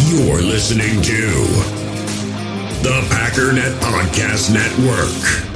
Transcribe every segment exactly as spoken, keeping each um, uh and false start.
You're listening to the Packernet Podcast Network.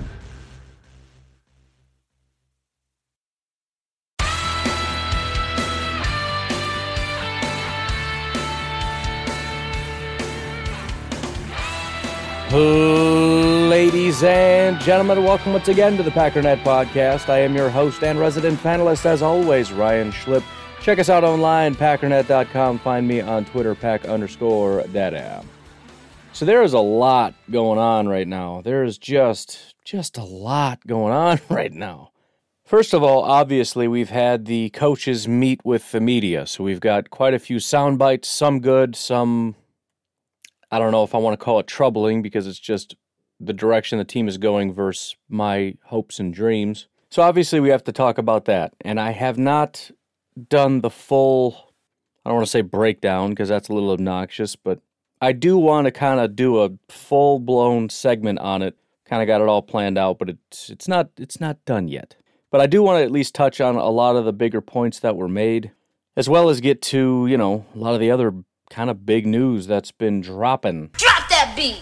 Ladies and gentlemen, welcome once again to the Packernet Podcast. I am your host and resident panelist, as always, Ryan Schlip. Check us out online, packernet dot com. Find me on Twitter, pack underscore data. So there is a lot going on right now. There is just, just a lot going on right now. First of all, obviously, we've had the coaches meet with the media. So we've got quite a few sound bites, some good, some, I don't know if I want to call it troubling, because it's just the direction the team is going versus my hopes and dreams. So obviously we have to talk about that. And I have not done the full, I don't want to say breakdown because that's a little obnoxious, but I do want to kind of do a full-blown segment on it. Kind of got it all planned out, but it's it's not it's not done yet. But I do want to at least touch on a lot of the bigger points that were made, as well as get to, you know, a lot of the other kind of big news that's been dropping. Drop that beat!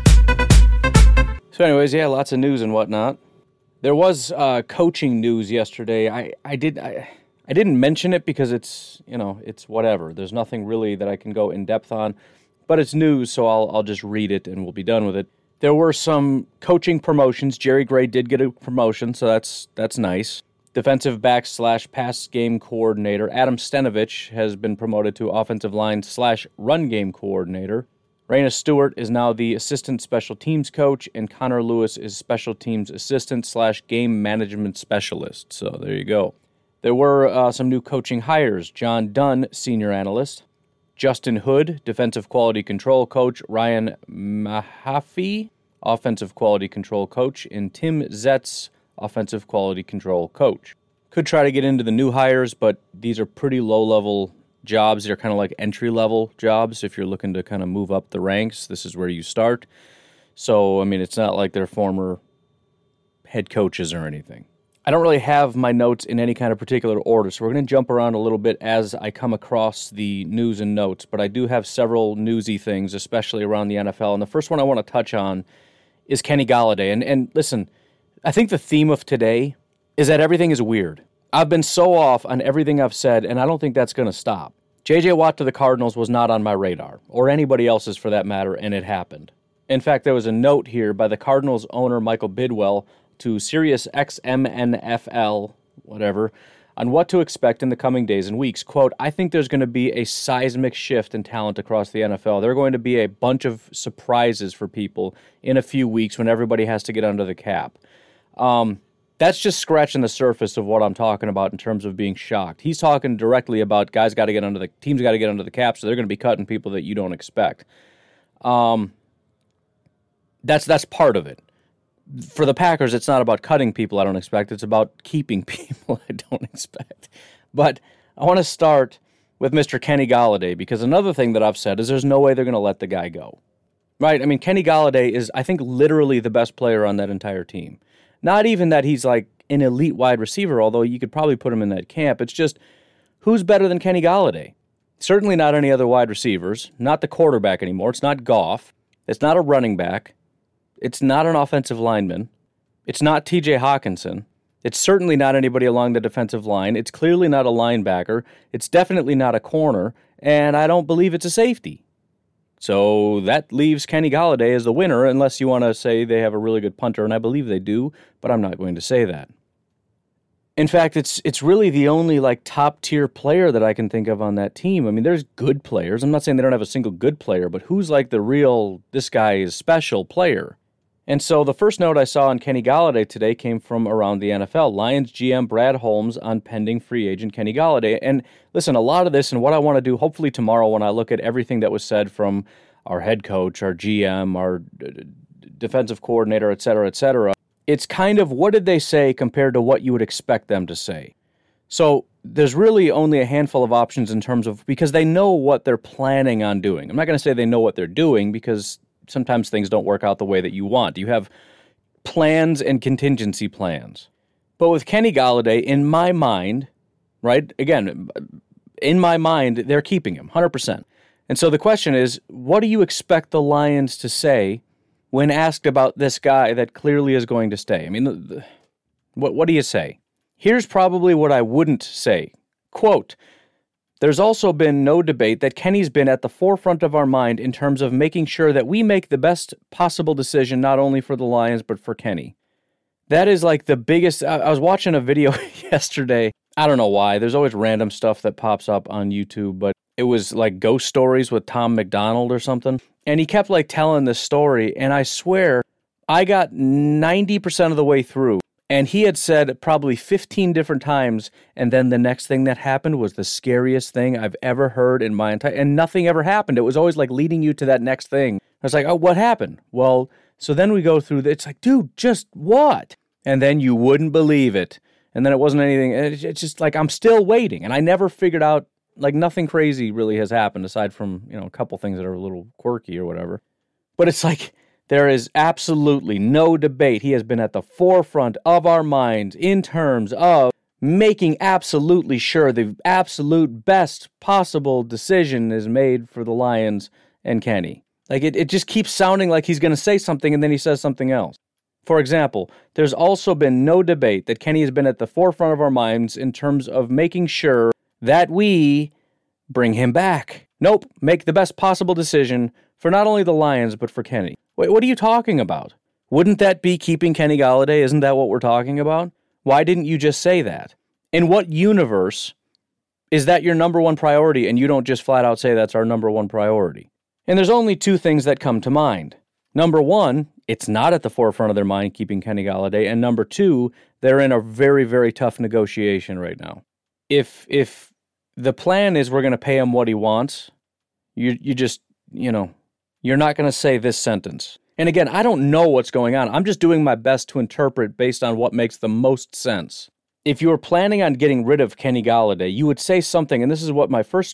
So anyways, yeah, lots of news and whatnot. There was uh, coaching news yesterday. I, I did I, I didn't mention it because it's, you know, it's whatever. There's nothing really that I can go in depth on, but it's news, so I'll I'll just read it and we'll be done with it. There were some coaching promotions. Jerry Gray did get a promotion, so that's that's nice. Defensive back slash pass game coordinator Adam Stenavich has been promoted to offensive line slash run game coordinator. Raina Stewart is now the assistant special teams coach, and Connor Lewis is special teams assistant slash game management specialist. So there you go. There were uh, some new coaching hires. John Dunn, senior analyst. Justin Hood, defensive quality control coach. Ryan Mahaffey, offensive quality control coach. And Tim Zetz, offensive quality control coach. Could try to get into the new hires, but these are pretty low-level jobs. They're kind of like entry-level jobs. If you're looking to kind of move up the ranks, this is where you start. So, I mean, it's not like they're former head coaches or anything. I don't really have my notes in any kind of particular order, so we're going to jump around a little bit as I come across the news and notes, but I do have several newsy things, especially around the N F L, and the first one I want to touch on is Kenny Golladay. And, and listen, I think the theme of today is that everything is weird. I've been so off on everything I've said, and I don't think that's going to stop. J J. Watt to the Cardinals was not on my radar, or anybody else's for that matter, and it happened. In fact, there was a note here by the Cardinals owner Michael Bidwell to Sirius X M N F L, whatever, on what to expect in the coming days and weeks. Quote, I think there's going to be a seismic shift in talent across the N F L. There are going to be a bunch of surprises for people in a few weeks when everybody has to get under the cap. Um, that's just scratching the surface of what I'm talking about in terms of being shocked. He's talking directly about guys got to get under the, teams got to get under the cap, so they're going to be cutting people that you don't expect. Um, that's that's part of it. For the Packers, it's not about cutting people I don't expect. It's about keeping people I don't expect. But I want to start with Mister Kenny Golladay, because another thing that I've said is there's no way they're going to let the guy go. Right? I mean, Kenny Golladay is, I think, literally the best player on that entire team. Not even that he's like an elite wide receiver, although you could probably put him in that camp. It's just, who's better than Kenny Golladay? Certainly not any other wide receivers. Not the quarterback anymore. It's not Goff. It's not a running back. It's not an offensive lineman. It's not T J Hawkinson. It's certainly not anybody along the defensive line. It's clearly not a linebacker. It's definitely not a corner. And I don't believe it's a safety. So that leaves Kenny Golladay as the winner, unless you want to say they have a really good punter, and I believe they do, but I'm not going to say that. In fact, it's it's really the only like top-tier player that I can think of on that team. I mean, there's good players. I'm not saying they don't have a single good player, but who's like the real, this guy is special player? And so the first note I saw on Kenny Golladay today came from around the N F L. Lions G M Brad Holmes on pending free agent Kenny Golladay. And listen, a lot of this and what I want to do hopefully tomorrow when I look at everything that was said from our head coach, our G M, our d- defensive coordinator, et cetera, et cetera, it's kind of what did they say compared to what you would expect them to say. So there's really only a handful of options in terms of, because they know what they're planning on doing. I'm not going to say they know what they're doing because sometimes things don't work out the way that you want. You have plans and contingency plans. But with Kenny Golladay, in my mind, right, again, in my mind, they're keeping him, one hundred percent. And so the question is, what do you expect the Lions to say when asked about this guy that clearly is going to stay? I mean, the, the, what what do you say? Here's probably what I wouldn't say. Quote, there's also been no debate that Kenny's been at the forefront of our mind in terms of making sure that we make the best possible decision not only for the Lions, but for Kenny. That is like the biggest... I, I was watching a video yesterday. I don't know why. There's always random stuff that pops up on YouTube, but it was like ghost stories with Tom McDonald or something. And he kept like telling this story, and I swear I got ninety percent of the way through. And he had said probably fifteen different times, and then the next thing that happened was the scariest thing I've ever heard in my entire... And nothing ever happened. It was always like leading you to that next thing. I was like, oh, what happened? Well, so then we go through... The, it's like, dude, just what? And then you wouldn't believe it. And then it wasn't anything... It's just like, I'm still waiting. And I never figured out... Like, nothing crazy really has happened aside from, you know, a couple things that are a little quirky or whatever. But it's like... There is absolutely no debate. He has been at the forefront of our minds in terms of making absolutely sure the absolute best possible decision is made for the Lions and Kenny. Like, it, it just keeps sounding like he's going to say something and then he says something else. For example, there's also been no debate that Kenny has been at the forefront of our minds in terms of making sure that we bring him back. Nope, make the best possible decision for not only the Lions, but for Kenny. Wait, what are you talking about? Wouldn't that be keeping Kenny Golladay? Isn't that what we're talking about? Why didn't you just say that? In what universe is that your number one priority and you don't just flat out say that's our number one priority? And there's only two things that come to mind. Number one, it's not at the forefront of their mind keeping Kenny Golladay. And number two, they're in a very, very tough negotiation right now. If if the plan is we're going to pay him what he wants, you you just, you know, you're not going to say this sentence. And again, I don't know what's going on. I'm just doing my best to interpret based on what makes the most sense. If you were planning on getting rid of Kenny Golladay, you would say something, and this is what my first...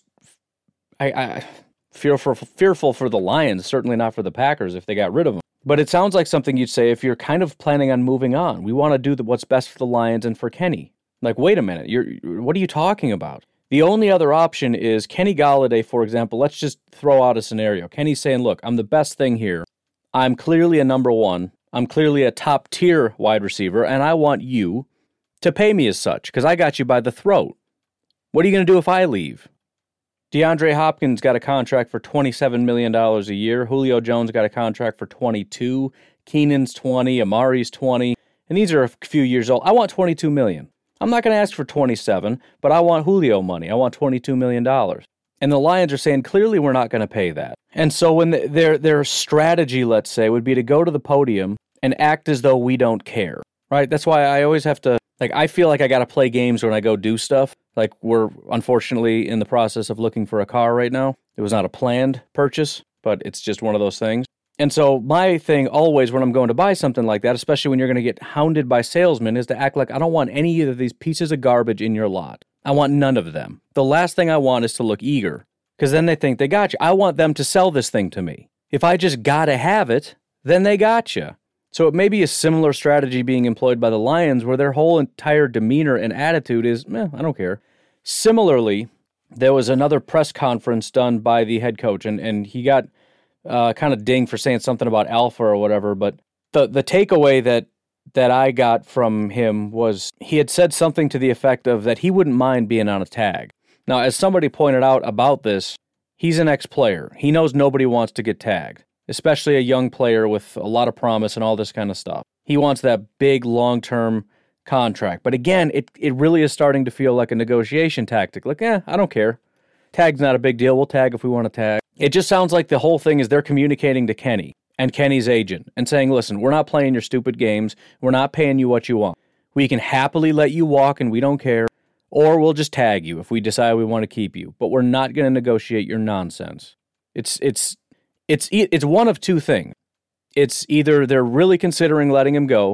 I, I fearful, fearful for the Lions, certainly not for the Packers if they got rid of him. But it sounds like something you'd say if you're kind of planning on moving on. We want to do the, what's best for the Lions and for Kenny. Like, wait a minute, you're what are you talking about? The only other option is Kenny Golladay, for example. Let's just throw out a scenario. Kenny's saying, look, I'm the best thing here. I'm clearly a number one. I'm clearly a top-tier wide receiver, and I want you to pay me as such, because I got you by the throat. What are you going to do if I leave? DeAndre Hopkins got a contract for twenty-seven million dollars a year. Julio Jones got a contract for twenty-two. Keenan's twenty. Amari's twenty. And these are a few years old. I want twenty-two million dollars. I'm not going to ask for twenty-seven, but I want Julio money. I want twenty-two million dollars. And the Lions are saying, clearly we're not going to pay that. And so when the, their their strategy, let's say, would be to go to the podium and act as though we don't care, right? That's why I always have to, like, I feel like I got to play games when I go do stuff. Like, we're unfortunately in the process of looking for a car right now. It was not a planned purchase, but it's just one of those things. And so my thing always when I'm going to buy something like that, especially when you're going to get hounded by salesmen, is to act like I don't want any of these pieces of garbage in your lot. I want none of them. The last thing I want is to look eager, because then they think they got you. I want them to sell this thing to me. If I just gotta have it, then they got you. So it may be a similar strategy being employed by the Lions, where their whole entire demeanor and attitude is, eh, I don't care. Similarly, there was another press conference done by the head coach, and, and he got uh, kind of dinged for saying something about alpha or whatever, but the, the takeaway that that I got from him was he had said something to the effect of that he wouldn't mind being on a tag. Now, as somebody pointed out about this, he's an ex-player. He knows nobody wants to get tagged, especially a young player with a lot of promise and all this kind of stuff. He wants that big, long-term contract. But again, it, it really is starting to feel like a negotiation tactic. Like, eh, I don't care. Tag's not a big deal. We'll tag if we want to tag. It just sounds like the whole thing is they're communicating to Kenny and Kenny's agent and saying, listen, we're not playing your stupid games. We're not paying you what you want. We can happily let you walk and we don't care, or we'll just tag you if we decide we want to keep you. But we're not going to negotiate your nonsense. It's it's it's it's one of two things. It's either they're really considering letting him go,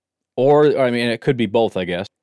or, or I mean, it could be both, I guess,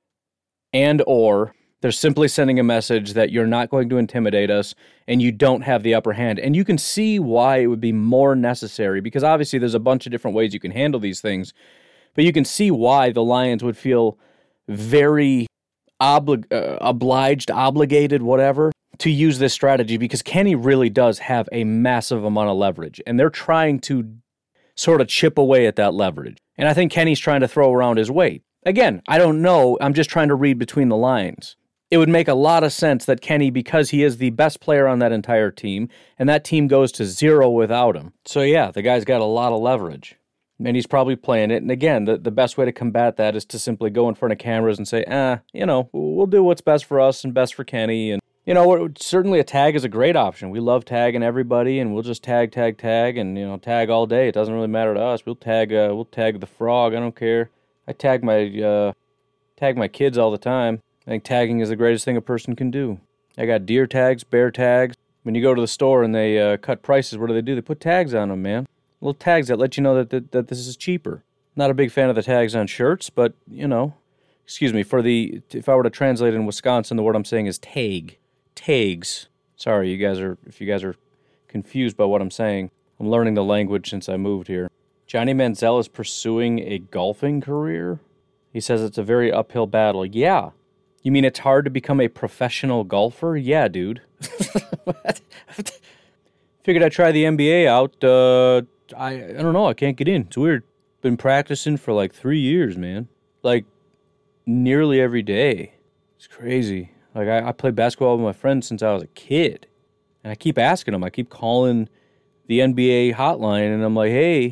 and or they're simply sending a message that you're not going to intimidate us and you don't have the upper hand. And you can see why it would be more necessary, because obviously there's a bunch of different ways you can handle these things, but you can see why the Lions would feel very obli- uh, obliged, obligated, whatever, to use this strategy because Kenny really does have a massive amount of leverage, and they're trying to sort of chip away at that leverage. And I think Kenny's trying to throw around his weight. Again, I don't know. I'm just trying to read between the lines. It would make a lot of sense that Kenny, because he is the best player on that entire team, and that team goes to zero without him. So yeah, the guy's got a lot of leverage. And he's probably playing it. And again, the, the best way to combat that is to simply go in front of cameras and say, eh, you know, we'll do what's best for us and best for Kenny. And, you know, certainly a tag is a great option. We love tagging everybody, and we'll just tag, tag, tag, and, you know, tag all day. It doesn't really matter to us. We'll tag, uh, we'll tag the frog. I don't care. I tag my, uh, tag my kids all the time. I think tagging is the greatest thing a person can do. I got deer tags, bear tags. When you go to the store and they uh, cut prices, what do they do? They put tags on them, man. Little tags that let you know that, that that this is cheaper. Not a big fan of the tags on shirts, but, you know, excuse me, for the, if I were to translate in Wisconsin, the word I'm saying is tag. Tags. Sorry, you guys are, if you guys are confused by what I'm saying. I'm learning the language since I moved here. Johnny Manziel is pursuing a golfing career? He says it's a very uphill battle. Yeah. You mean it's hard to become a professional golfer? Yeah, dude. Figured I'd try the N B A out. Uh, I, I don't know. I can't get in. It's weird. Been practicing for like three years, man. Like, nearly every day. It's crazy. Like, I, I play basketball with my friends since I was a kid. And I keep asking them. I keep calling the N B A hotline, and I'm like, hey,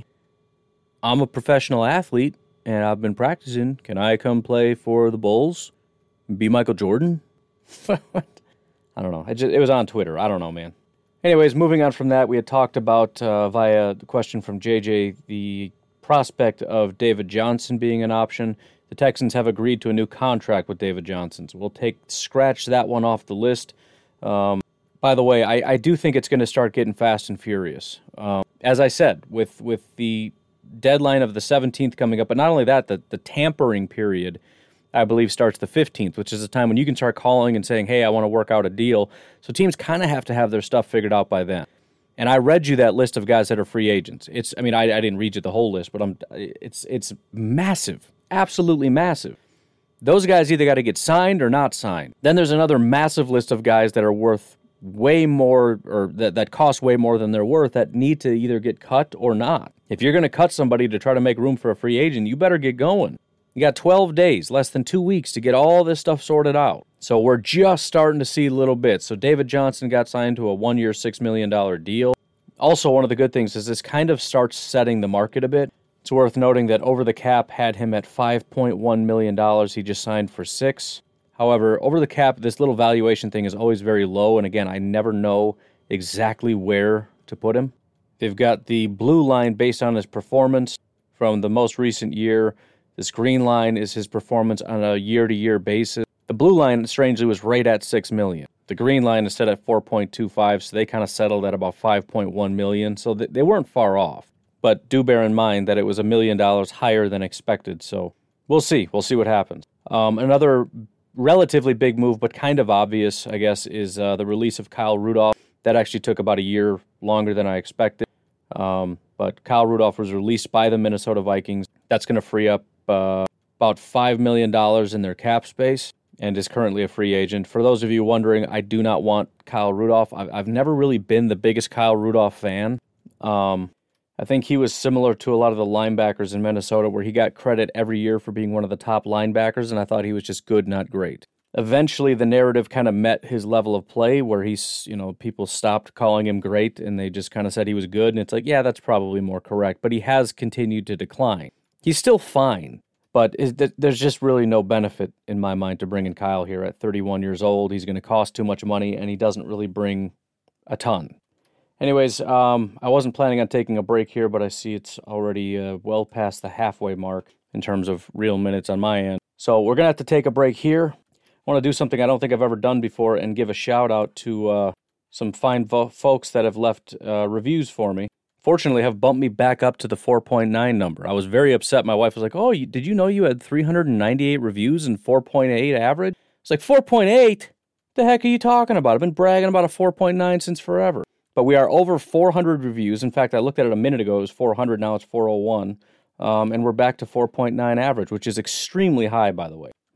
I'm a professional athlete, and I've been practicing. Can I come play for the Bulls? Be Michael Jordan? I don't know. It, just, it was on Twitter. I don't know, man. Anyways, moving on from that, we had talked about, uh, via the question from J J, the prospect of David Johnson being an option. The Texans have agreed to a new contract with David Johnson. So we'll take scratch that one off the list. Um, by the way, I, I do think it's going to start getting fast and furious. Um, as I said, with with the deadline of the seventeenth coming up, but not only that, the, the tampering period, I believe, starts the fifteenth, which is a time when you can start calling and saying, hey, I want to work out a deal. So teams kind of have to have their stuff figured out by then. And I read you that list of guys that are free agents. It's, I mean, I, I didn't read you the whole list, but I'm, it's, it's massive, absolutely massive. Those guys either got to get signed or not signed. Then there's another massive list of guys that are worth way more, or that, that cost way more than they're worth, that need to either get cut or not. If you're going to cut somebody to try to make room for a free agent, you better get going. You got twelve days, less than two weeks to get all this stuff sorted out. So we're just starting to see little bits. So David Johnson got signed to a one-year, six million dollars deal. Also, one of the good things is this kind of starts setting the market a bit. It's worth noting that Over the Cap had him at five point one million dollars. He just signed for six. However, Over the Cap, this little valuation thing is always very low. And again, I never know exactly where to put him. They've got the blue line based on his performance from the most recent year. This green line is his performance on a year-to-year basis. The blue line, strangely, was right at six million dollars. The green line is set at four point two five, so they kind of settled at about five point one million dollars. So they weren't far off. But do bear in mind that it was a million dollars higher than expected. So we'll see. We'll see what happens. Um, another relatively big move, but kind of obvious, I guess, is uh, the release of Kyle Rudolph. That actually took about a year longer than I expected. Um, but Kyle Rudolph was released by the Minnesota Vikings. That's going to free up Uh, about five million dollars in their cap space, and is currently a free agent. For those of you wondering, I do not want Kyle Rudolph. I've, I've never really been the biggest Kyle Rudolph fan. Um, I think he was similar to a lot of the linebackers in Minnesota, where he got credit every year for being one of the top linebackers, and I thought he was just good, not great. Eventually, the narrative kind of met his level of play, where he's, you know, people stopped calling him great, and they just kind of said he was good, and it's like, yeah, that's probably more correct, but he has continued to decline. He's still fine, but is, there's just really no benefit in my mind to bringing Kyle here at thirty-one years old. He's going to cost too much money, and he doesn't really bring a ton. Anyways, um, I wasn't planning on taking a break here, but I see it's already uh, well past the halfway mark in terms of real minutes on my end. So we're going to have to take a break here. I want to do something I don't think I've ever done before and give a shout out to uh, some fine vo- folks that have left uh, reviews for me. Fortunately, have bumped me back up to the four point nine number. I was very upset. My wife was like, oh, you, did you know you had three hundred ninety-eight reviews and four point eight average? It's like, four point eight? The heck are you talking about? I've been bragging about a four point nine since forever. But we are over four hundred reviews. In fact, I looked at it a minute ago. It was four hundred. Now it's four oh one. Um, and we're back to four point nine average, which is extremely high, by the way.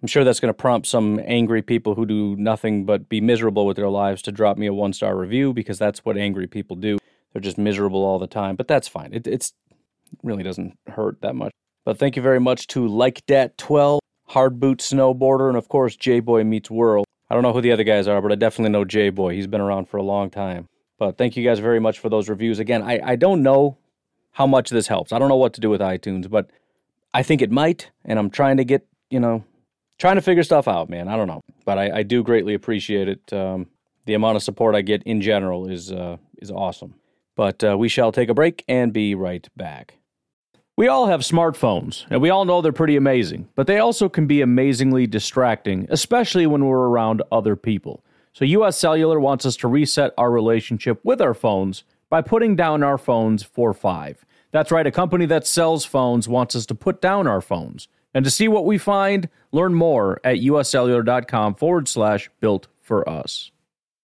I'm sure that's going to prompt some angry people who do nothing but be miserable with their lives to drop me a one-star review, because that's what angry people do. They're just miserable all the time, but that's fine. It it's, it really doesn't hurt that much. But thank you very much to Like Dat twelve, Hard Boot Snowboarder, and of course, J-Boy Meets World. I don't know who the other guys are, but I definitely know J-Boy. He's been around for a long time. But thank you guys very much for those reviews. Again, I, I don't know how much this helps. I don't know what to do with iTunes, but I think it might, and I'm trying to get, you know, trying to figure stuff out, man. I don't know. But I, I do greatly appreciate it. Um, the amount of support I get in general is uh, is awesome. But uh, we shall take a break and be right back. We all have smartphones, and we all know they're pretty amazing, but they also can be amazingly distracting, especially when we're around other people. So U S Cellular wants us to reset our relationship with our phones by putting down our phones for five. That's right, a company that sells phones wants us to put down our phones. And to see what we find, learn more at uscellular.com forward slash built for us.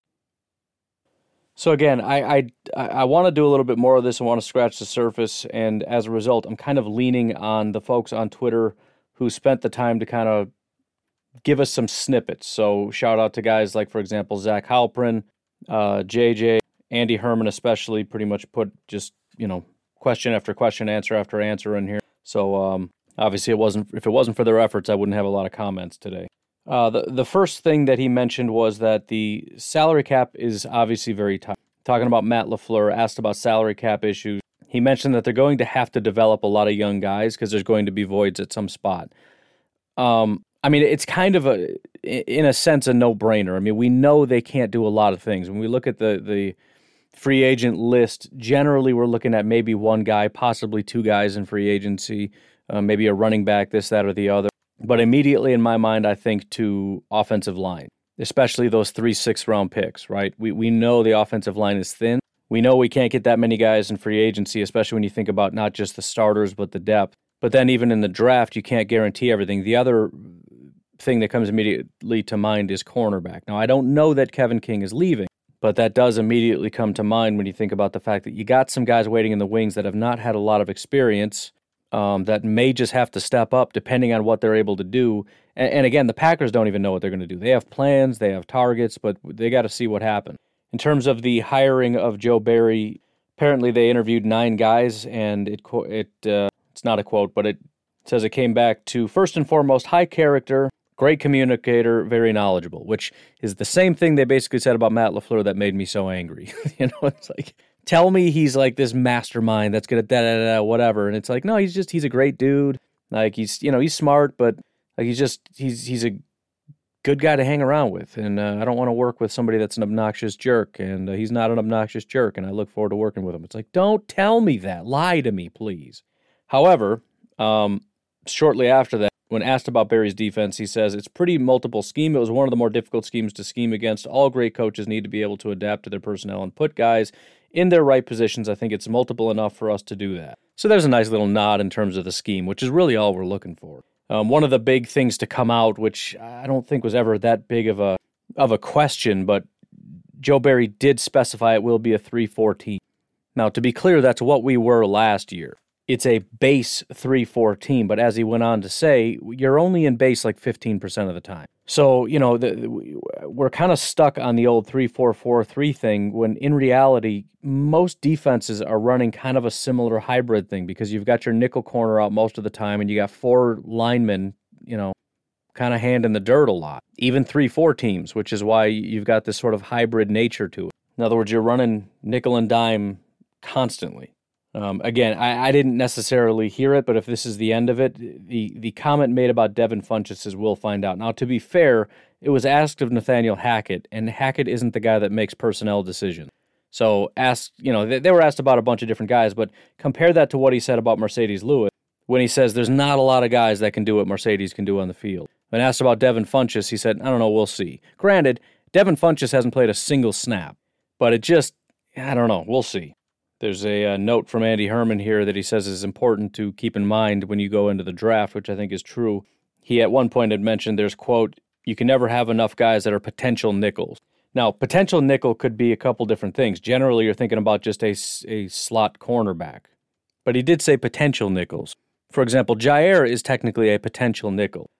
So again, I I, I want to do a little bit more of this. I want to scratch the surface, and as a result, I'm kind of leaning on the folks on Twitter who spent the time to kind of give us some snippets. So shout out to guys like, for example, Zach Halprin, uh, J J, Andy Herman especially, pretty much put just, you know, question after question, answer after answer in here. So um, obviously, it wasn't if it wasn't for their efforts, I wouldn't have a lot of comments today. Uh, the, the first thing that he mentioned was that the salary cap is obviously very tight. Talking about Matt LaFleur, asked about salary cap issues. He mentioned that they're going to have to develop a lot of young guys because there's going to be voids at some spot. Um, I mean, it's kind of a, in a sense, a no-brainer. I mean, we know they can't do a lot of things. When we look at the, the free agent list, generally we're looking at maybe one guy, possibly two guys in free agency, uh, maybe a running back, this, that, or the other. But immediately in my mind, I think to offensive line, especially those three sixth-round picks, right? We we know the offensive line is thin. We know we can't get that many guys in free agency, especially when you think about not just the starters, but the depth. But then even in the draft, you can't guarantee everything. The other thing that comes immediately to mind is cornerback. Now, I don't know that Kevin King is leaving, but that does immediately come to mind when you think about the fact that you got some guys waiting in the wings that have not had a lot of experience, Um, that may just have to step up depending on what they're able to do. And, and again, the Packers don't even know what they're going to do. They have plans, they have targets, but they got to see what happens. In terms of the hiring of Joe Barry, apparently they interviewed nine guys, and it it uh, it's not a quote, but it says it came back to, first and foremost, high character, great communicator, very knowledgeable, which is the same thing they basically said about Matt LaFleur that made me so angry. You know, it's like, tell me he's like this mastermind that's good at da da da whatever, and it's like, no, he's just he's a great dude. Like he's you know he's smart, but like he's just he's he's a good guy to hang around with, and uh, I don't want to work with somebody that's an obnoxious jerk, and uh, he's not an obnoxious jerk, and I look forward to working with him. It's like, don't tell me that, lie to me, please. However, um, shortly after that, when asked about Barry's defense, he says it's pretty multiple scheme. It was one of the more difficult schemes to scheme against. All great coaches need to be able to adapt to their personnel and put guys in their right positions. I think it's multiple enough for us to do that. So there's a nice little nod in terms of the scheme, which is really all we're looking for. Um, one of the big things to come out, which I don't think was ever that big of a of a question, but Joe Barry did specify it will be a three four team. Now, to be clear, that's what we were last year. It's a base three four team, but as he went on to say, you're only in base like fifteen percent of the time. So, you know, the, we're kind of stuck on the old three four four three thing when in reality, most defenses are running kind of a similar hybrid thing because you've got your nickel corner out most of the time and you got four linemen, you know, kind of hand in the dirt a lot. Even three four teams, which is why you've got this sort of hybrid nature to it. In other words, you're running nickel and dime constantly. Um, again, I, I didn't necessarily hear it, but if this is the end of it, the, the comment made about Devin Funchess is we'll find out. Now, to be fair, it was asked of Nathaniel Hackett, and Hackett isn't the guy that makes personnel decisions. So asked, you know, they, they were asked about a bunch of different guys, but compare that to what he said about Mercedes Lewis when he says there's not a lot of guys that can do what Mercedes can do on the field. When asked about Devin Funchess, he said, I don't know, we'll see. Granted, Devin Funchess hasn't played a single snap, but it just, I don't know, we'll see. There's a, a note from Andy Herman here that he says is important to keep in mind when you go into the draft, which I think is true. He at one point had mentioned there's, quote, you can never have enough guys that are potential nickels. Now, potential nickel could be a couple different things. Generally, you're thinking about just a, a slot cornerback. But he did say potential nickels. For example, Jair is technically a potential nickel.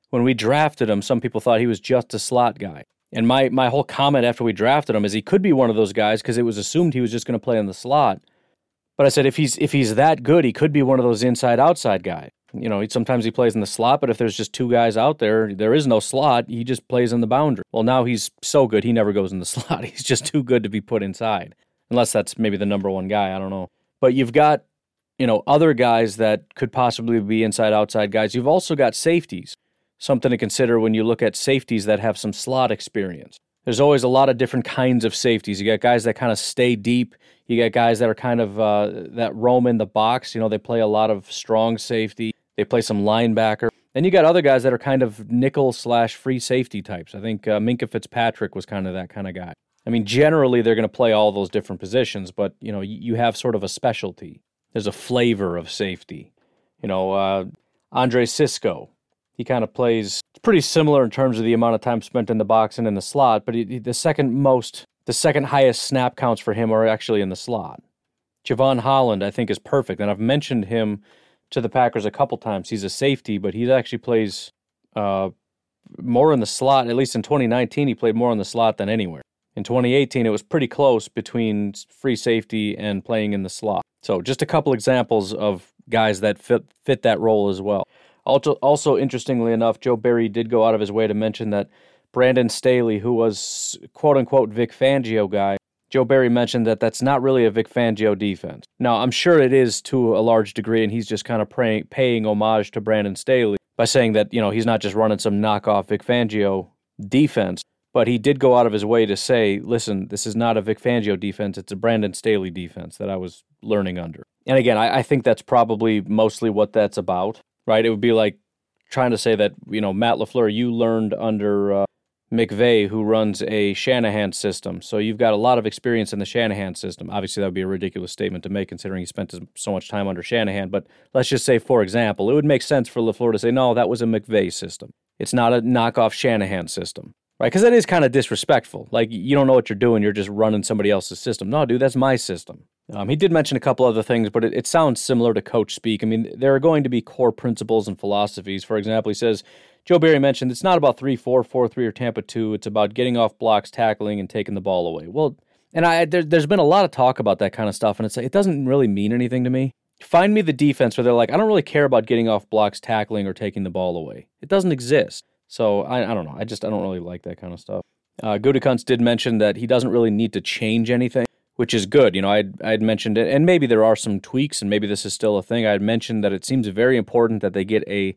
When we drafted him, some people thought he was just a slot guy. And my, my whole comment after we drafted him is he could be one of those guys because it was assumed he was just going to play in the slot. But I said if he's if he's that good, he could be one of those inside-outside guys. You know, sometimes he plays in the slot, but if there's just two guys out there, there is no slot. He just plays in the boundary. Well, now he's so good, he never goes in the slot. He's just too good to be put inside. Unless that's maybe the number one guy, I don't know. But you've got, you know, other guys that could possibly be inside-outside guys. You've also got safeties. Something to consider when you look at safeties that have some slot experience. There's always a lot of different kinds of safeties. You got guys that kind of stay deep. You got guys that are kind of, uh, that roam in the box. You know, they play a lot of strong safety. They play some linebacker. Then you got other guys that are kind of nickel slash free safety types. I think uh, Minkah Fitzpatrick was kind of that kind of guy. I mean, generally they're going to play all those different positions, but, you know, you, you have sort of a specialty. There's a flavor of safety. You know, uh, Andre Cisco. He kind of plays pretty similar in terms of the amount of time spent in the box and in the slot, but he, the second most, the second highest snap counts for him are actually in the slot. Javon Holland, I think, is perfect, and I've mentioned him to the Packers a couple times. He's a safety, but he actually plays uh, more in the slot. At least in twenty nineteen, he played more in the slot than anywhere. In twenty eighteen, it was pretty close between free safety and playing in the slot. So just a couple examples of guys that fit, fit that role as well. Also, also, interestingly enough, Joe Barry did go out of his way to mention that Brandon Staley, who was quote-unquote Vic Fangio guy, Joe Barry mentioned that that's not really a Vic Fangio defense. Now, I'm sure it is to a large degree, and he's just kind of praying, paying homage to Brandon Staley by saying that, you know, he's not just running some knockoff Vic Fangio defense, but he did go out of his way to say, listen, this is not a Vic Fangio defense, it's a Brandon Staley defense that I was learning under. And again, I, I think that's probably mostly what that's about. Right, it would be like trying to say that, you know, Matt LaFleur, you learned under uh, McVay, who runs a Shanahan system. So you've got a lot of experience in the Shanahan system. Obviously, that would be a ridiculous statement to make considering he spent so much time under Shanahan. But let's just say, for example, it would make sense for LaFleur to say, no, that was a McVay system. It's not a knockoff Shanahan system. Right, because that is kind of disrespectful. Like, you don't know what you're doing, you're just running somebody else's system. No, dude, that's my system. Um, he did mention a couple other things, but it, it sounds similar to coach speak. I mean, there are going to be core principles and philosophies. For example, he says, Joe Barry mentioned, it's not about three four, four three, or Tampa two. It's about getting off blocks, tackling, and taking the ball away. Well, and I there, there's been a lot of talk about that kind of stuff, and it's like, it doesn't really mean anything to me. Find me the defense where they're like, I don't really care about getting off blocks, tackling, or taking the ball away. It doesn't exist. So, I, I don't know. I just I don't really like that kind of stuff. Uh, Gutekunst did mention that he doesn't really need to change anything, which is good. You know, I I had mentioned it, and maybe there are some tweaks, and maybe this is still a thing. I had mentioned that it seems very important that they get a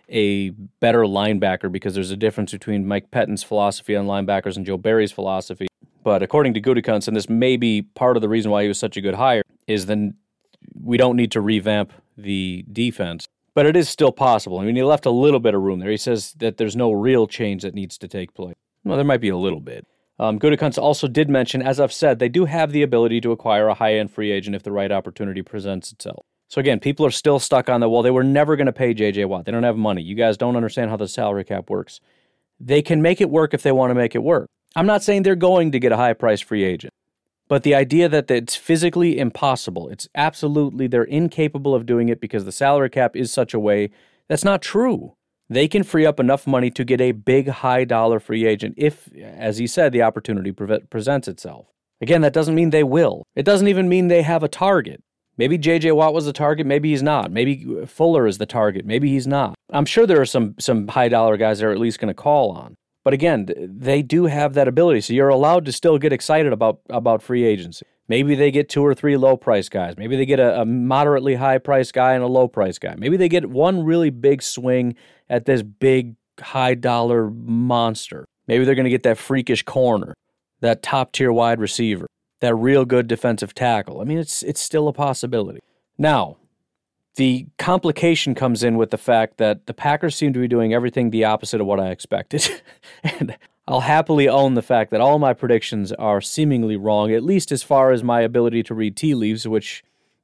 a better linebacker because there's a difference between Mike Pettine's philosophy on linebackers and Joe Barry's philosophy. But according to Gutekunst, and this may be part of the reason why he was such a good hire, is then we don't need to revamp the defense. But it is still possible. I mean, he left a little bit of room there. He says that there's no real change that needs to take place. Well, there might be a little bit. Um, Gutekunst also did mention, as I've said, they do have the ability to acquire a high-end free agent if the right opportunity presents itself. So again, people are still stuck on the, well, they were never going to pay J J Watt. They don't have money. You guys don't understand how the salary cap works. They can make it work if they want to make it work. I'm not saying they're going to get a high-priced free agent. But the idea that it's physically impossible, it's absolutely, they're incapable of doing it because the salary cap is such a way, that's not true. They can free up enough money to get a big, high-dollar free agent if, as he said, the opportunity pre- presents itself. Again, that doesn't mean they will. It doesn't even mean they have a target. Maybe J J Watt was the target, maybe he's not. Maybe Fuller is the target, maybe he's not. I'm sure there are some, some high-dollar guys they're at least going to call on. But again, they do have that ability, so you're allowed to still get excited about, about free agency. Maybe they get two or three low-price guys. Maybe they get a, a moderately high-price guy and a low-price guy. Maybe they get one really big swing at this big, high-dollar monster. Maybe they're going to get that freakish corner, that top-tier wide receiver, that real good defensive tackle. I mean, it's it's still a possibility. Now, the complication comes in with the fact that the Packers seem to be doing everything the opposite of what I expected. And I'll happily own the fact that all my predictions are seemingly wrong, at least as far as my ability to read tea leaves, which,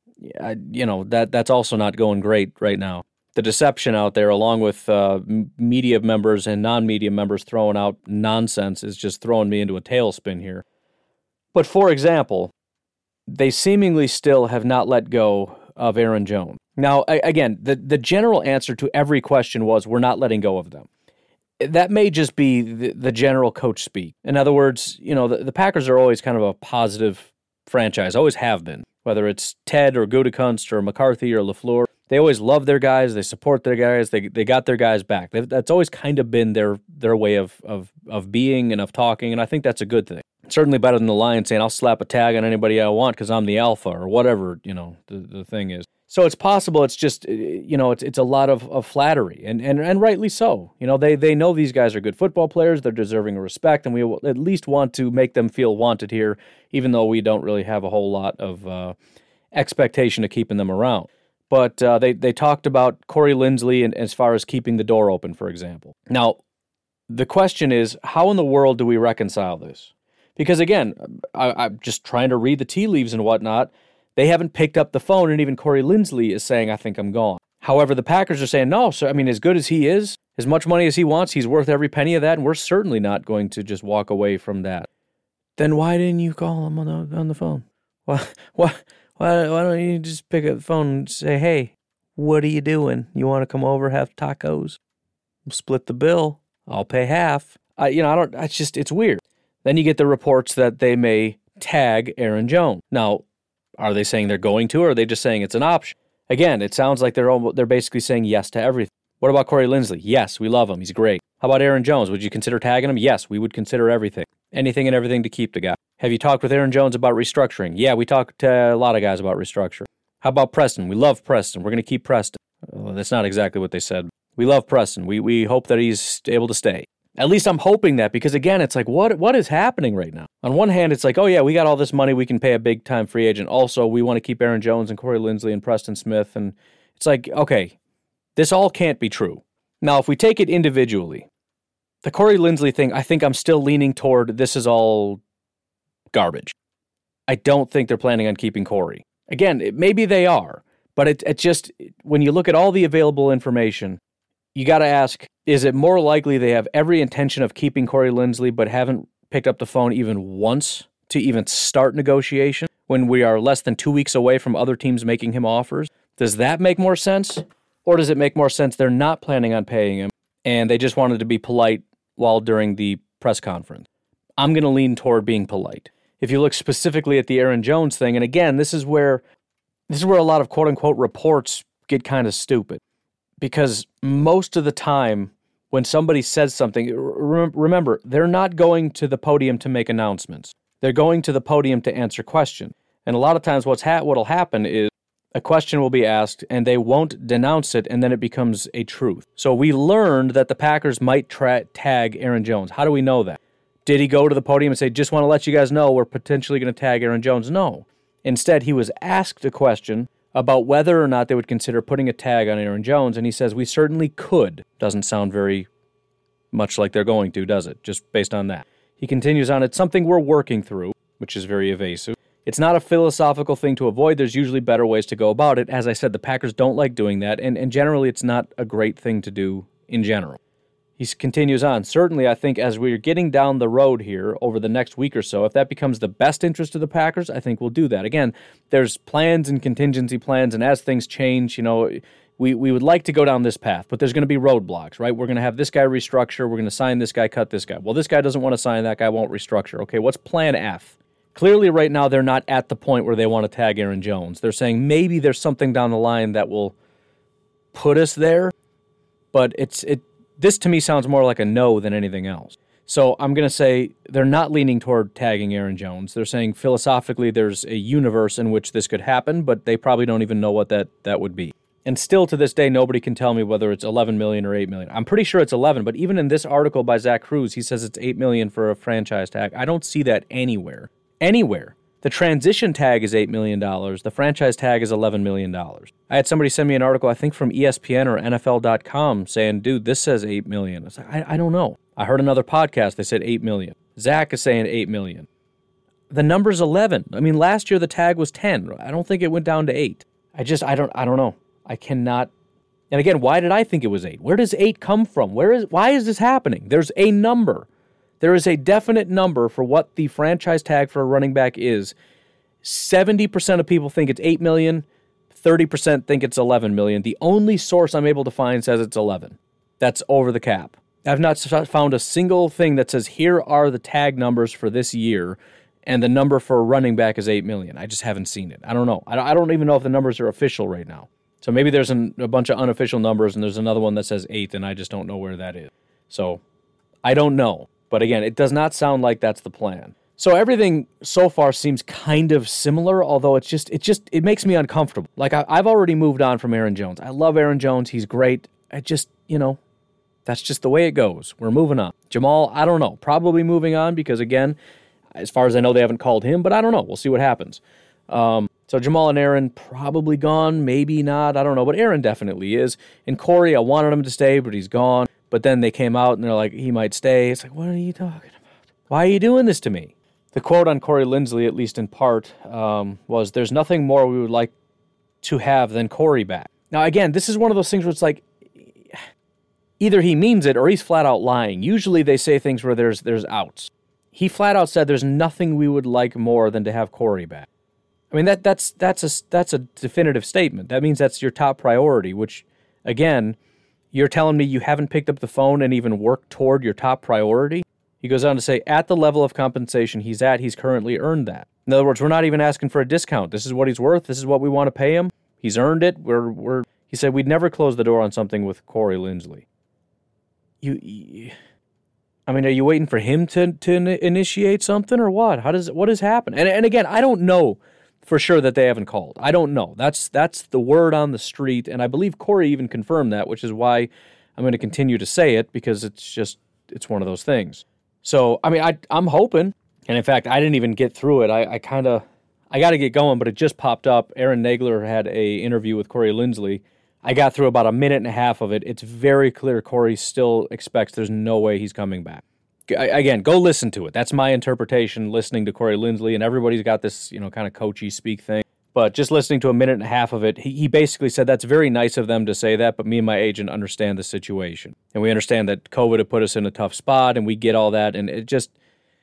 you know, that that's also not going great right now. The deception out there, along with uh, media members and non-media members throwing out nonsense, is just throwing me into a tailspin here. But for example, they seemingly still have not let go of Aaron Jones. Now, again, the, the general answer to every question was, we're not letting go of them. that may just be the, the general coach speak. In other words, you know, the, the Packers are always kind of a positive franchise, always have been. Whether it's Ted or Gutekunst or McCarthy or LaFleur, they always love their guys. They support their guys. They they got their guys back. They've, that's always kind of been their their way of, of of being and of talking, and I think that's a good thing. Certainly better than the Lions saying, I'll slap a tag on anybody I want because I'm the alpha or whatever, you know, the, the thing is. So it's possible it's just, you know, it's it's a lot of, of flattery, and, and and rightly so. You know, they they know these guys are good football players. They're deserving of respect, and we will at least want to make them feel wanted here, even though we don't really have a whole lot of uh, expectation of keeping them around. But uh, they, they talked about Corey Linsley and as far as keeping the door open, for example. Now, the question is, how in the world do we reconcile this? Because, again, I, I'm just trying to read the tea leaves and whatnot. They haven't picked up the phone, and even Corey Linsley is saying, I think I'm gone. However, the Packers are saying, no, so I mean, as good as he is, as much money as he wants, he's worth every penny of that, and we're certainly not going to just walk away from that. Then why didn't you call him on the, on the phone? Why, why, why, why don't you just pick up the phone and say, hey, what are you doing? You want to come over, have tacos? We'll split the bill. I'll pay half. I, you know, I don't, it's just, it's weird. Then you get the reports that they may tag Aaron Jones. Now, are they saying they're going to, or are they just saying it's an option? Again, it sounds like they're almost, they're basically saying yes to everything. What about Corey Linsley? Yes, we love him. He's great. How about Aaron Jones? Would you consider tagging him? Yes, we would consider everything. Anything and everything to keep the guy. Have you talked with Aaron Jones about restructuring? Yeah, we talked to a lot of guys about restructuring. How about Preston? We love Preston. We're going to keep Preston. Well, that's not exactly what they said. We love Preston. We we hope that he's able to stay. At least I'm hoping that, because again, it's like, what what is happening right now? On one hand, it's like, oh yeah, we got all this money, we can pay a big-time free agent. Also, we want to keep Aaron Jones and Corey Linsley and Preston Smith. And it's like, okay, this all can't be true. Now, if we take it individually, the Corey Linsley thing, I think I'm still leaning toward this is all garbage. I don't think they're planning on keeping Corey. Again, it, maybe they are, but it, it just, when you look at all the available information, you got to ask, is it more likely they have every intention of keeping Corey Linsley but haven't picked up the phone even once to even start negotiation when we are less than two weeks away from other teams making him offers? Does that make more sense? Or does it make more sense they're not planning on paying him and they just wanted to be polite while during the press conference? I'm going to lean toward being polite. If you look specifically at the Aaron Jones thing, and again, this is where this is where a lot of quote-unquote reports get kind of stupid. Because most of the time, when somebody says something, remember, they're not going to the podium to make announcements. They're going to the podium to answer questions. And a lot of times what's ha- what'll happen is a question will be asked, and they won't denounce it, and then it becomes a truth. So we learned that the Packers might tra- tag Aaron Jones. How do we know that? Did he go to the podium and say, just want to let you guys know we're potentially going to tag Aaron Jones? No. Instead, he was asked a question about whether or not they would consider putting a tag on Aaron Jones, and he says, we certainly could. Doesn't sound very much like they're going to, does it? Just based on that. He continues on, it's something we're working through, which is very evasive. It's not a philosophical thing to avoid. There's usually better ways to go about it. As I said, the Packers don't like doing that, and, and generally it's not a great thing to do in general. He continues on, certainly I think as we're getting down the road here over the next week or so, if that becomes the best interest of the Packers, I think we'll do that. Again, there's plans and contingency plans, and as things change, you know, we, we would like to go down this path, but there's going to be roadblocks, right? We're going to have this guy restructure, we're going to sign this guy, cut this guy. Well, this guy doesn't want to sign, that guy won't restructure. Okay, what's plan F? Clearly right now they're not at the point where they want to tag Aaron Jones. They're saying maybe there's something down the line that will put us there, but it's it. This to me sounds more like a no than anything else. So I'm going to say they're not leaning toward tagging Aaron Jones. They're saying philosophically there's a universe in which this could happen, but they probably don't even know what that, that would be. And still to this day, nobody can tell me whether it's eleven million dollars or eight million dollars. I'm pretty sure it's eleven, but even in this article by Zach Cruz, he says it's eight million dollars for a franchise tag. I don't see that anywhere. Anywhere. The transition tag is eight million dollars. The franchise tag is eleven million dollars. I had somebody send me an article, I think from E S P N or N F L dot com, saying, dude, this says eight million dollars. I was like, I, I don't know. I heard another podcast, they said eight million dollars. Zach is saying eight million dollars. The number's eleven. I mean, last year the tag was ten. I don't think it went down to eight. I just, I don't, I don't know. I cannot. And again, why did I think it was eight? Where does eight come from? Where is, why is this happening? There's a number. There is a definite number for what the franchise tag for a running back is. seventy percent of people think it's eight million dollars, thirty percent think it's eleven million dollars. The only source I'm able to find says it's eleven. That's over the cap. I've not found a single thing that says, here are the tag numbers for this year, and the number for a running back is eight million dollars. I just haven't seen it. I don't know. I don't even know if the numbers are official right now. So maybe there's an, a bunch of unofficial numbers, and there's another one that says eight, and I just don't know where that is. So I don't know. But again, it does not sound like that's the plan. So everything so far seems kind of similar, although it's just, it just, it makes me uncomfortable. Like, I, I've already moved on from Aaron Jones. I love Aaron Jones. He's great. I just, you know, that's just the way it goes. We're moving on. Jamal, I don't know. Probably moving on because, again, as far as I know, they haven't called him, but I don't know. We'll see what happens. Um, so Jamal and Aaron probably gone, maybe not. I don't know, but Aaron definitely is. And Corey, I wanted him to stay, but he's gone. But then they came out and they're like, he might stay. It's like, what are you talking about? Why are you doing this to me? The quote on Corey Linsley, at least in part, um, was, there's nothing more we would like to have than Corey back. Now, again, this is one of those things where it's like, either he means it or he's flat out lying. Usually they say things where there's there's outs. He flat out said there's nothing we would like more than to have Corey back. I mean, that that's that's a, that's a definitive statement. That means that's your top priority, which, again, you're telling me you haven't picked up the phone and even worked toward your top priority? He goes on to say, at the level of compensation he's at, he's currently earned that. In other words, we're not even asking for a discount. This is what he's worth. This is what we want to pay him. He's earned it. We're we're. He said we'd never close the door on something with Corey Linsley. You, you, I mean, are you waiting for him to to initiate something or what? How does what has happened? And and again, I don't know for sure that they haven't called. I don't know. That's that's the word on the street, and I believe Corey even confirmed that, which is why I'm going to continue to say it because it's just it's one of those things. So I mean, I I'm hoping, and in fact, I didn't even get through it. I, I kind of I got to get going, but it just popped up. Aaron Nagler had a interview with Corey Linsley. I got through about a minute and a half of it. It's very clear Corey still expects there's no way he's coming back. Again, go listen to it. That's my interpretation, listening to Corey Linsley, and everybody's got this, you know, kind of coachy speak thing. But just listening to a minute and a half of it, he, he basically said that's very nice of them to say that, but me and my agent understand the situation. And we understand that COVID had put us in a tough spot, and we get all that, and it just,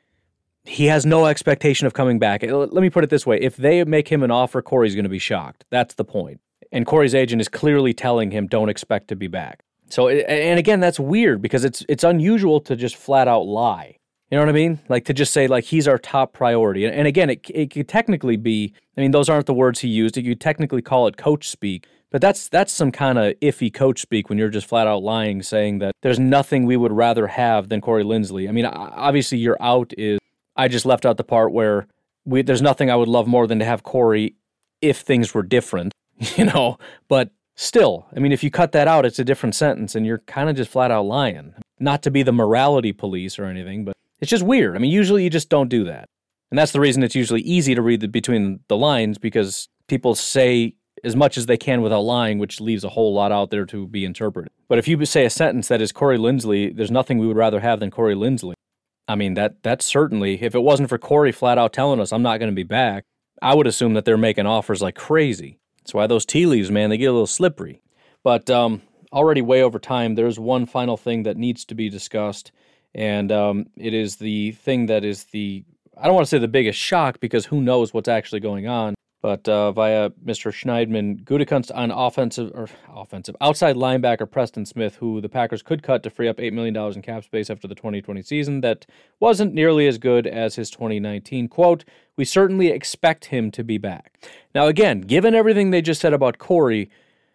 he has no expectation of coming back. Let me put it this way. If they make him an offer, Corey's going to be shocked. That's the point. And Corey's agent is clearly telling him, don't expect to be back. So, and again, that's weird because it's it's unusual to just flat out lie. You know what I mean? Like to just say, like, he's our top priority. And again, it it could technically be, I mean, those aren't the words he used. You could technically call it coach speak. But that's that's some kind of iffy coach speak when you're just flat out lying, saying that there's nothing we would rather have than Corey Linsley. I mean, obviously your out is, I just left out the part where we, there's nothing I would love more than to have Corey if things were different. You know, but still, I mean, if you cut that out, it's a different sentence, and you're kind of just flat out lying. Not to be the morality police or anything, but it's just weird. I mean, usually you just don't do that. And that's the reason it's usually easy to read the, between the lines, because people say as much as they can without lying, which leaves a whole lot out there to be interpreted. But if you say a sentence that is Corey Linsley, there's nothing we would rather have than Corey Linsley. I mean, that that's certainly, if it wasn't for Corey flat out telling us I'm not going to be back, I would assume that they're making offers like crazy. That's why those tea leaves, man, they get a little slippery. But um, already way over time, there's one final thing that needs to be discussed, and um, it is the thing that is the, I don't want to say the biggest shock, because who knows what's actually going on, but uh, via Mister Schneidman, Gutekunst on offensive, or offensive, outside linebacker Preston Smith, who the Packers could cut to free up eight million dollars in cap space after the twenty twenty season that wasn't nearly as good as his twenty nineteen. Quote, we certainly expect him to be back. Now, again, given everything they just said about Corey,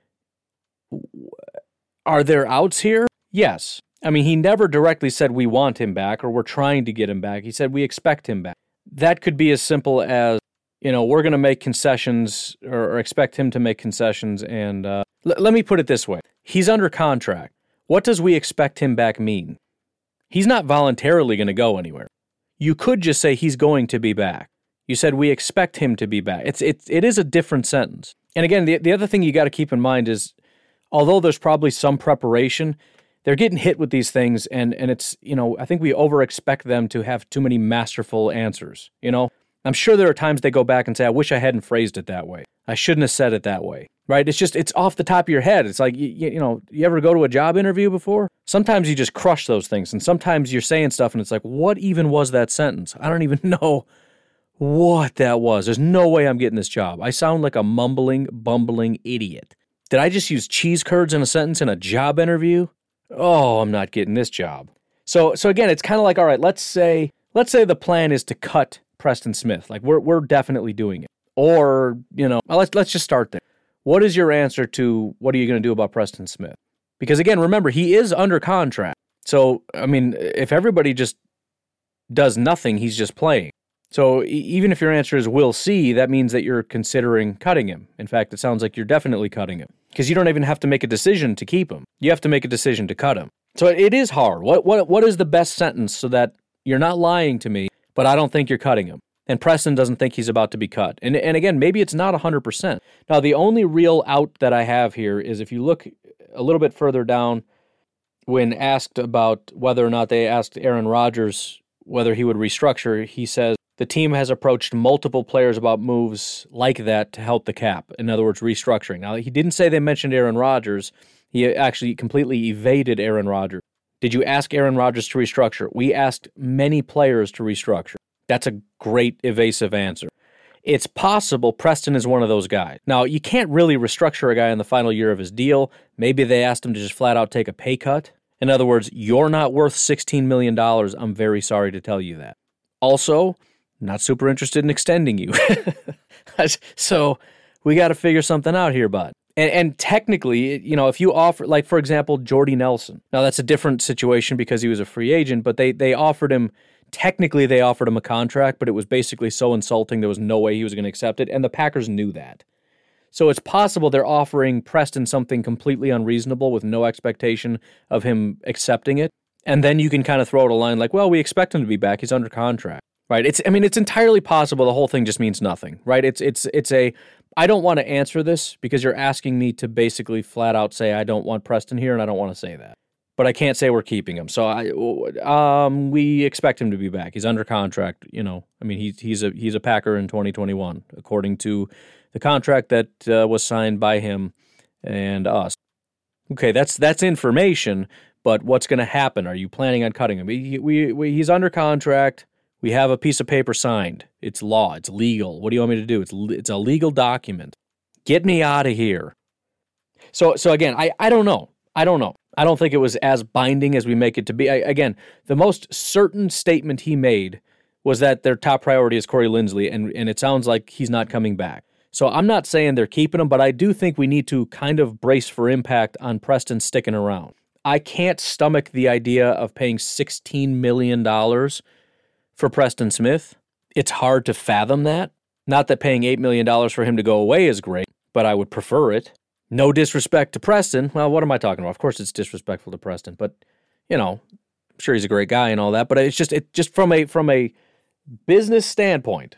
are there outs here? Yes. I mean, he never directly said we want him back or we're trying to get him back. He said we expect him back. That could be as simple as, you know, we're going to make concessions or, or expect him to make concessions. And uh, l- let me put it this way. He's under contract. What does we expect him back mean? He's not voluntarily going to go anywhere. You could just say he's going to be back. You said we expect him to be back. It's it, it is a different sentence. And again, the, the other thing you got to keep in mind is, although there's probably some preparation, they're getting hit with these things. And, and it's, you know, I think we over-expect them to have too many masterful answers, you know? I'm sure there are times they go back and say, I wish I hadn't phrased it that way. I shouldn't have said it that way, right? It's just, it's off the top of your head. It's like, you, you know, you ever go to a job interview before? Sometimes you just crush those things. And sometimes you're saying stuff and it's like, what even was that sentence? I don't even know what that was. There's no way I'm getting this job. I sound like a mumbling, bumbling idiot. Did I just use cheese curds in a sentence in a job interview? oh, I'm not getting this job. So so again, it's kind of like, all right, let's say let's say the plan is to cut Preston Smith. Like we're we're definitely doing it. Or, you know, let's let's just start there. What is your answer to what are you going to do about Preston Smith? Because again, remember, he is under contract. So, I mean, if everybody just does nothing, he's just playing. So e- even if your answer is we'll see, that means that you're considering cutting him. In fact, it sounds like you're definitely cutting him. Because you don't even have to make a decision to keep him. You have to make a decision to cut him. So it is hard. What what what is the best sentence so that you're not lying to me, but I don't think you're cutting him? And Preston doesn't think he's about to be cut. And and again, maybe it's not one hundred percent. Now, the only real out that I have here is if you look a little bit further down, when asked about whether or not they asked Aaron Rodgers whether he would restructure, he says, the team has approached multiple players about moves like that to help the cap. In other words, restructuring. Now, he didn't say they mentioned Aaron Rodgers. He actually completely evaded Aaron Rodgers. Did you ask Aaron Rodgers to restructure? We asked many players to restructure. That's a great evasive answer. It's possible Preston is one of those guys. Now, you can't really restructure a guy in the final year of his deal. Maybe they asked him to just flat out take a pay cut. In other words, you're not worth sixteen million dollars. I'm very sorry to tell you that. Also, not super interested in extending you. So we got to figure something out here, bud. And, and technically, you know, if you offer, like, for example, Jordy Nelson. Now, that's a different situation because he was a free agent, but they they offered him, technically they offered him a contract, but it was basically so insulting there was no way he was going to accept it, and the Packers knew that. So it's possible they're offering Preston something completely unreasonable with no expectation of him accepting it, and then you can kind of throw out a line like, well, we expect him to be back, he's under contract. Right? It's I mean, it's entirely possible the whole thing just means nothing, right? It's it's it's a I don't want to answer this because you're asking me to basically flat out say I don't want Preston here and I don't want to say that. But I can't say we're keeping him. So I um we expect him to be back. He's under contract, you know. I mean, he's he's a he's a Packer in twenty twenty-one according to the contract that uh, was signed by him and us. Okay, that's that's information, but what's going to happen? Are you planning on cutting him? We, we, we he's under contract. We have a piece of paper signed. It's law. It's legal. What do you want me to do? It's it's a legal document. Get me out of here. So so again, I, I don't know. I don't know. I don't think it was as binding as we make it to be. I, again, the most certain statement he made was that their top priority is Corey Linsley, and, and it sounds like he's not coming back. So I'm not saying they're keeping him, but I do think we need to kind of brace for impact on Preston sticking around. I can't stomach the idea of paying sixteen million dollars for Preston Smith. It's hard to fathom that. Not that paying eight million dollars for him to go away is great, but I would prefer it. No disrespect to Preston. Well, what am I talking about? Of course it's disrespectful to Preston, but, you know, I'm sure he's a great guy and all that, but it's just it just from a from a business standpoint,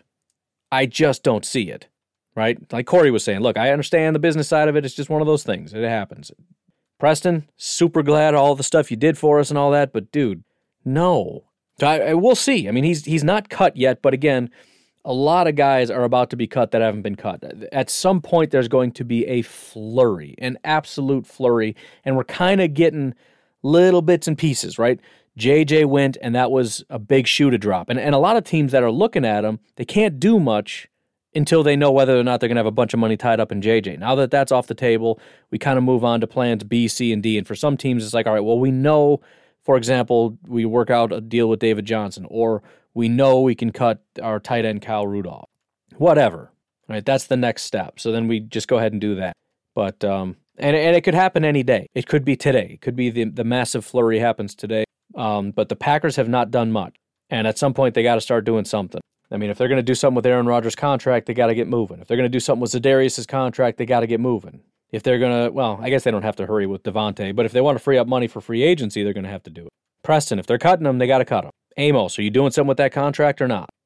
I just don't see it, right? Like Corey was saying, look, I understand the business side of it. It's just one of those things. It happens. Preston, super glad all the stuff you did for us and all that, but dude, no. So I, I we'll see. I mean, he's he's not cut yet, but again, a lot of guys are about to be cut that haven't been cut. At some point, there's going to be a flurry, an absolute flurry, and we're kind of getting little bits and pieces, right? J J went, and that was a big shoe to drop. And, and a lot of teams that are looking at him, they can't do much until they know whether or not they're going to have a bunch of money tied up in J J. Now that that's off the table, we kind of move on to plans B, C, and D. And for some teams, it's like, all right, well, we know, for example, we work out a deal with David Johnson, or we know we can cut our tight end Kyle Rudolph. Whatever, right? That's the next step. So then we just go ahead and do that. But um, and and it could happen any day. It could be today. It could be the the massive flurry happens today. Um, but the Packers have not done much, and at some point they got to start doing something. I mean, if they're going to do something with Aaron Rodgers' contract, they got to get moving. If they're going to do something with Za'Darius' contract, they got to get moving. If they're going to, well, I guess they don't have to hurry with Devontae, but if they want to free up money for free agency, they're going to have to do it. Preston, if they're cutting them, they got to cut them. Amos, are you doing something with that contract or not?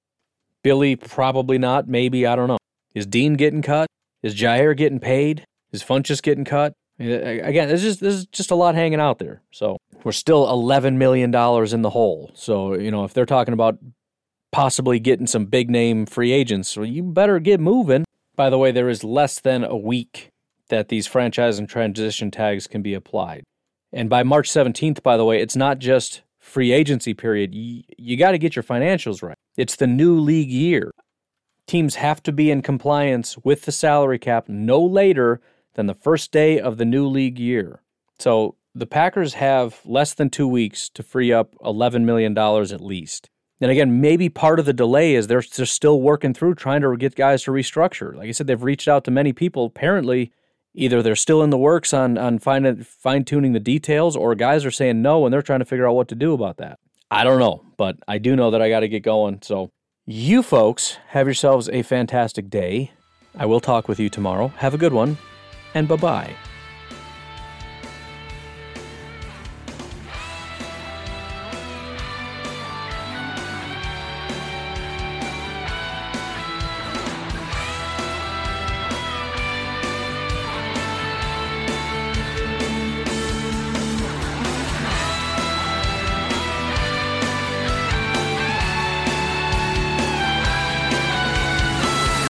Billy, probably not. Maybe, I don't know. Is Dean getting cut? Is Jair getting paid? Is Funchess getting cut? Again, this is this is just a lot hanging out there. So we're still eleven million dollars in the hole. So, you know, if they're talking about possibly getting some big name free agents, well, you better get moving. By the way, there is less than a week that these franchise and transition tags can be applied. And by March seventeenth, by the way, it's not just free agency period. You, you got to get your financials right. It's the new league year. Teams have to be in compliance with the salary cap no later than the first day of the new league year. So the Packers have less than two weeks to free up eleven million dollars at least. And again, maybe part of the delay is they're, they're still working through trying to get guys to restructure. Like I said, they've reached out to many people. Apparently, either they're still in the works on, on fine, fine-tuning the details, or guys are saying no, and they're trying to figure out what to do about that. I don't know, but I do know that I got to get going. So you folks have yourselves a fantastic day. I will talk with you tomorrow. Have a good one, and bye-bye.